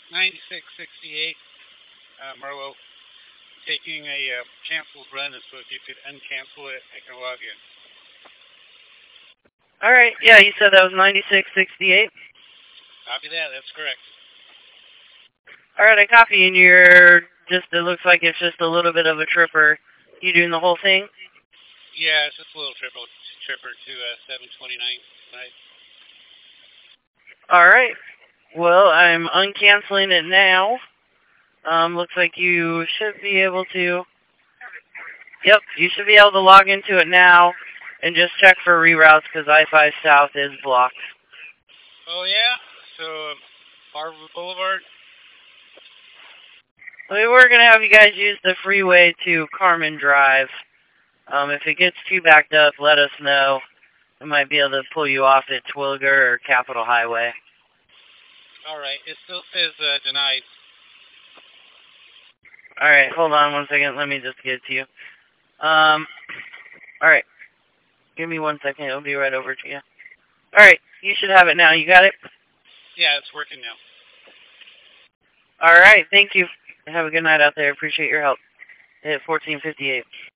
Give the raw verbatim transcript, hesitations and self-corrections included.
ninety-six sixty-eight, uh, Marlowe, taking a uh, canceled run, and so if you could uncancel it, I can log in. All right. Yeah, you said that was ninety-six sixty-eight. Copy that. That's correct. All right, I copy, and you're just, it looks like it's just a little bit of a tripper. You doing the whole thing? Yeah, it's just a little triple tripper to uh, seven twenty-nine tonight. All right. Well, I'm uncanceling it now. Um, looks like you should be able to. Yep, you should be able to log into it now and just check for reroutes because I five South is blocked. Oh, yeah? So, Harvard Boulevard? We were going to have you guys use the freeway to Carmen Drive. Um, if it gets too backed up, let us know. We might be able to pull you off at Twilliger or Capitol Highway. All right. It still says uh, denied. All right, hold on one second. Let me just get it to you. Um, all right. Give me one second. It'll be right over to you. All right, you should have it now. You got it? Yeah, it's working now. All right, thank you. Have a good night out there. Appreciate your help. Hit fourteen fifty-eight.